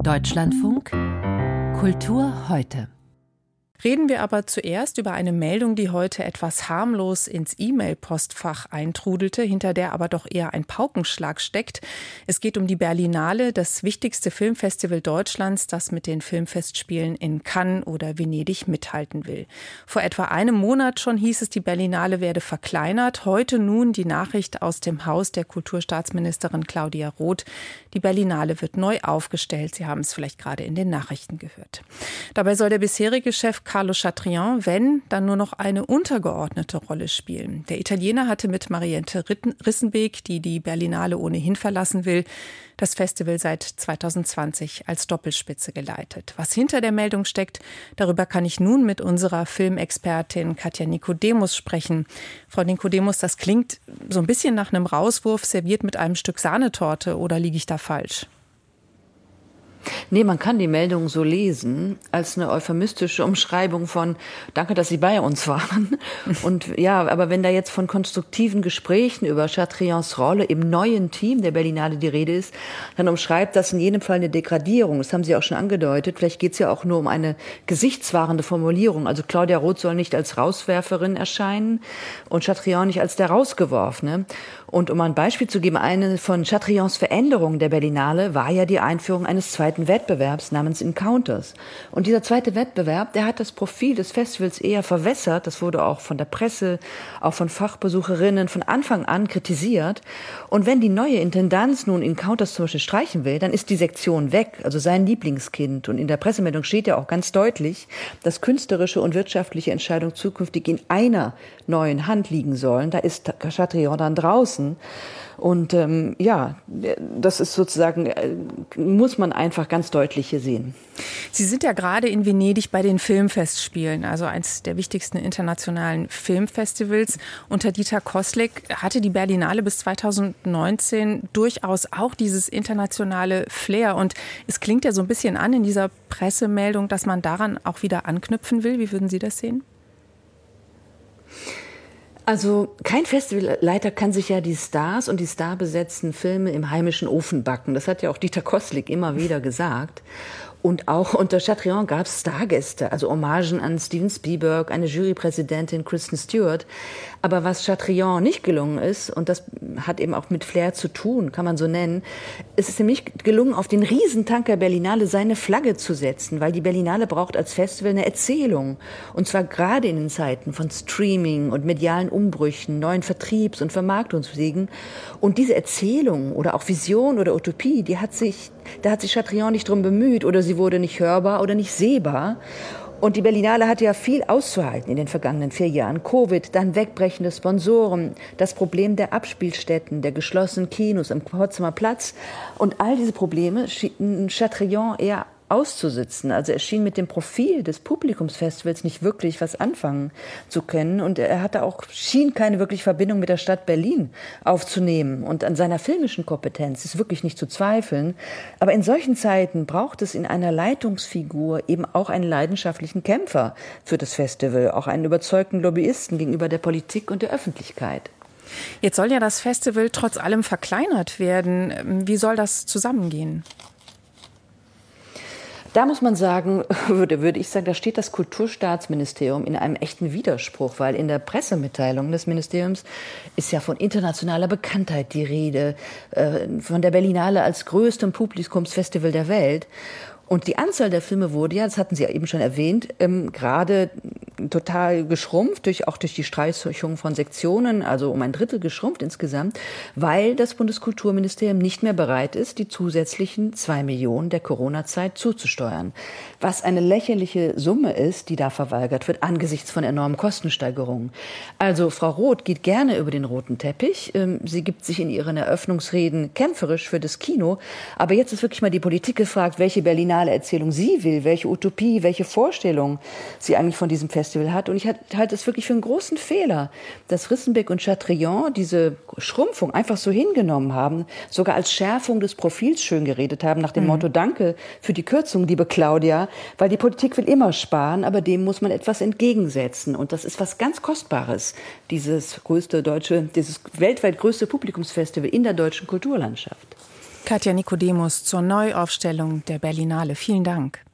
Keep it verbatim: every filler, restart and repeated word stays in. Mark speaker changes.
Speaker 1: Deutschlandfunk Kultur heute.
Speaker 2: Reden wir aber zuerst über eine Meldung, die heute etwas harmlos ins E-Mail-Postfach eintrudelte, hinter der aber doch eher ein Paukenschlag steckt. Es geht um die Berlinale, das wichtigste Filmfestival Deutschlands, das mit den Filmfestspielen in Cannes oder Venedig mithalten will. Vor etwa einem Monat schon hieß es, die Berlinale werde verkleinert. Heute nun die Nachricht aus dem Haus der Kulturstaatsministerin Claudia Roth. Die Berlinale wird neu aufgestellt. Sie haben es vielleicht gerade in den Nachrichten gehört. Dabei soll der bisherige Chef Carlo Chatrian, wenn, dann nur noch eine untergeordnete Rolle spielen. Der Italiener hatte mit Mariette Rissenbeek, die die Berlinale ohnehin verlassen will, das Festival seit zwanzig zwanzig als Doppelspitze geleitet. Was hinter der Meldung steckt, darüber kann ich nun mit unserer Filmexpertin Katja Nikodemus sprechen. Frau Nikodemus, das klingt so ein bisschen nach einem Rauswurf, serviert mit einem Stück Sahnetorte, oder liege ich da falsch?
Speaker 3: Nee, man kann die Meldung so lesen, als eine euphemistische Umschreibung von „Danke, dass Sie bei uns waren". Und ja, aber wenn da jetzt von konstruktiven Gesprächen über Chatrians Rolle im neuen Team der Berlinale die Rede ist, dann umschreibt das in jedem Fall eine Degradierung. Das haben Sie auch schon angedeutet. Vielleicht geht es ja auch nur um eine gesichtswahrende Formulierung. Also Claudia Roth soll nicht als Rauswerferin erscheinen und Chatrian nicht als der Rausgeworfene. Und um ein Beispiel zu geben, eine von Chatrians Veränderungen der Berlinale war ja die Einführung eines zweiten Wettbewerbs namens Encounters. Und dieser zweite Wettbewerb, der hat das Profil des Festivals eher verwässert. Das wurde auch von der Presse, auch von Fachbesucherinnen von Anfang an kritisiert. Und wenn die neue Intendanz nun Encounters zum Beispiel streichen will, dann ist die Sektion weg, also sein Lieblingskind. Und in der Pressemeldung steht ja auch ganz deutlich, dass künstlerische und wirtschaftliche Entscheidungen zukünftig in einer neuen Hand liegen sollen. Da ist Chatrian dann draußen. Und ähm, ja, das ist sozusagen, äh, muss man einfach ganz deutlich hier sehen.
Speaker 2: Sie sind ja gerade in Venedig bei den Filmfestspielen, also eines der wichtigsten internationalen Filmfestivals. Unter Dieter Koslik hatte die Berlinale bis zweitausendneunzehn durchaus auch dieses internationale Flair. Und es klingt ja so ein bisschen an in dieser Pressemeldung, dass man daran auch wieder anknüpfen will. Wie würden Sie das sehen?
Speaker 3: Also kein Festivalleiter kann sich ja die Stars und die starbesetzten Filme im heimischen Ofen backen. Das hat ja auch Dieter Koslik immer wieder gesagt. Und auch unter Chatrian gab es Stargäste, also Hommagen an Steven Spielberg, eine Jurypräsidentin Kristen Stewart. Aber was Chatrian nicht gelungen ist, und das hat eben auch mit Flair zu tun, kann man so nennen, es ist nämlich gelungen, auf den Riesentanker Berlinale seine Flagge zu setzen, weil die Berlinale braucht als Festival eine Erzählung. Und zwar gerade in den Zeiten von Streaming und medialen Umbrüchen, neuen Vertriebs- und Vermarktungswegen. Und diese Erzählung oder auch Vision oder Utopie, die hat sich, da hat sich Chatrian nicht drum bemüht, oder sie wurde nicht hörbar oder nicht sehbar. Und die Berlinale hatte ja viel auszuhalten in den vergangenen vier Jahren. Covid, dann wegbrechende Sponsoren, das Problem der Abspielstätten, der geschlossenen Kinos am Potsdamer Platz. Und all diese Probleme schien Chatrian eher auszusitzen. Also er schien mit dem Profil des Publikumsfestivals nicht wirklich was anfangen zu können. Und er hatte auch, schien keine wirklich Verbindung mit der Stadt Berlin aufzunehmen. Und an seiner filmischen Kompetenz ist wirklich nicht zu zweifeln. Aber in solchen Zeiten braucht es in einer Leitungsfigur eben auch einen leidenschaftlichen Kämpfer für das Festival, auch einen überzeugten Lobbyisten gegenüber der Politik und der Öffentlichkeit.
Speaker 2: Jetzt soll ja das Festival trotz allem verkleinert werden. Wie soll das zusammengehen?
Speaker 3: Da muss man sagen, würde, würde ich sagen, da steht das Kulturstaatsministerium in einem echten Widerspruch, weil in der Pressemitteilung des Ministeriums ist ja von internationaler Bekanntheit die Rede, äh, von der Berlinale als größtem Publikumsfestival der Welt. Und die Anzahl der Filme wurde ja, das hatten Sie ja eben schon erwähnt, ähm, gerade total geschrumpft, durch, auch durch die Streichung von Sektionen, also um ein Drittel geschrumpft insgesamt, weil das Bundeskulturministerium nicht mehr bereit ist, die zusätzlichen zwei Millionen der Corona-Zeit zuzusteuern. Was eine lächerliche Summe ist, die da verweigert wird, angesichts von enormen Kostensteigerungen. Also Frau Roth geht gerne über den roten Teppich. Ähm, sie gibt sich in ihren Eröffnungsreden kämpferisch für das Kino. Aber jetzt ist wirklich mal die Politik gefragt, welche Berlinale Erzählung sie will, welche Utopie, welche Vorstellung sie eigentlich von diesem Festival hat. Und ich halte es wirklich für einen großen Fehler, dass Rissenbeck und Chatrian diese Schrumpfung einfach so hingenommen haben, sogar als Schärfung des Profils schön geredet haben, nach dem mhm. Motto, danke für die Kürzung, liebe Claudia, weil die Politik will immer sparen, aber dem muss man etwas entgegensetzen. Und das ist was ganz Kostbares, dieses größte deutsche, dieses weltweit größte Publikumsfestival in der deutschen Kulturlandschaft.
Speaker 2: Katja Nikodemus zur Neuaufstellung der Berlinale. Vielen Dank.